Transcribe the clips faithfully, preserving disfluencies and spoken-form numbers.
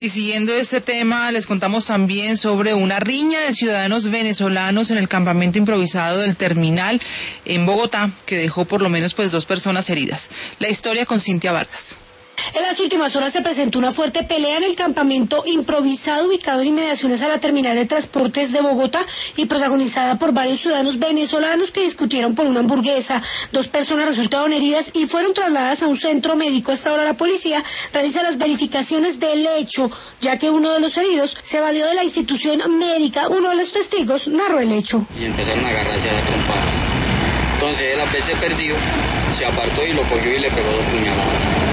Y siguiendo este tema, les contamos también sobre una riña de ciudadanos venezolanos en el campamento improvisado del terminal en Bogotá, que dejó por lo menos pues dos personas heridas. La historia con Cintia Vargas. En las últimas horas se presentó una fuerte pelea en el campamento improvisado ubicado en inmediaciones a la terminal de transportes de Bogotá y protagonizada por varios ciudadanos venezolanos que discutieron por una hamburguesa. Dos personas resultaron heridas y fueron trasladadas a un centro médico. Hasta ahora la policía realiza las verificaciones del hecho, ya que uno de los heridos se evadió de la institución médica. Uno de los testigos narró el hecho. Y empezaron a agarrarse a trompadas. Entonces él al verse perdido se apartó y lo cogió y le pegó dos puñaladas.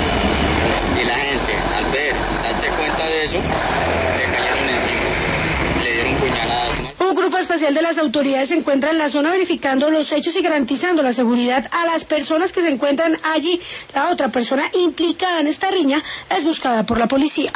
Y la gente, al ver, darse cuenta de eso, le cayeron encima, le dieron puñaladas, ¿no? Un grupo especial de las autoridades se encuentra en la zona verificando los hechos y garantizando la seguridad a las personas que se encuentran allí. La otra persona implicada en esta riña es buscada por la policía.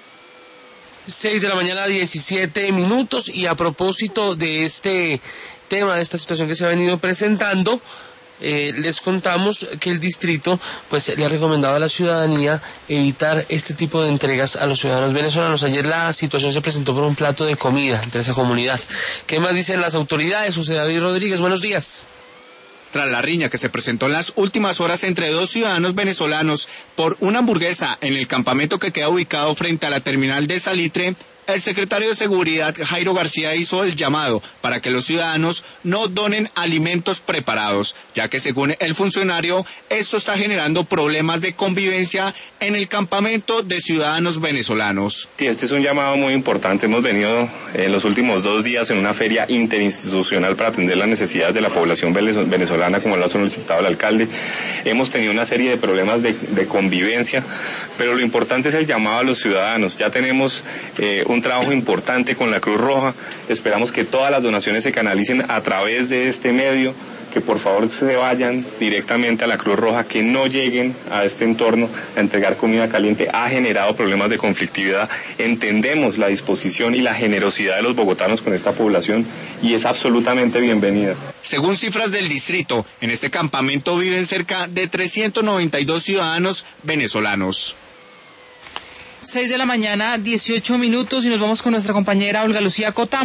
seis de la mañana, diecisiete minutos, y a propósito de este tema, de esta situación que se ha venido presentando, Eh, les contamos que el distrito pues le ha recomendado a la ciudadanía evitar este tipo de entregas a los ciudadanos venezolanos. Ayer la situación se presentó por un plato de comida entre esa comunidad. ¿Qué más dicen las autoridades? José David Rodríguez, buenos días. Tras la riña que se presentó en las últimas horas entre dos ciudadanos venezolanos por una hamburguesa en el campamento que queda ubicado frente a la terminal de Salitre, el secretario de Seguridad, Jairo García, hizo el llamado para que los ciudadanos no donen alimentos preparados, ya que según el funcionario, esto está generando problemas de convivencia en el campamento de ciudadanos venezolanos. Sí, este es un llamado muy importante. Hemos venido en los últimos dos días en una feria interinstitucional para atender las necesidades de la población venezolana, como lo ha solicitado el alcalde. Hemos tenido una serie de problemas de, de convivencia, pero lo importante es el llamado a los ciudadanos. Ya tenemos eh, un trabajo importante con la Cruz Roja. Esperamos que todas las donaciones se canalicen a través de este medio, que por favor se vayan directamente a la Cruz Roja, que no lleguen a este entorno a entregar comida caliente. Ha generado problemas de conflictividad. Entendemos la disposición y la generosidad de los bogotanos con esta población y es absolutamente bienvenida. Según cifras del distrito, en este campamento viven cerca de trescientos noventa y dos ciudadanos venezolanos. seis de la mañana, dieciocho minutos, y nos vamos con nuestra compañera Olga Lucía Cota.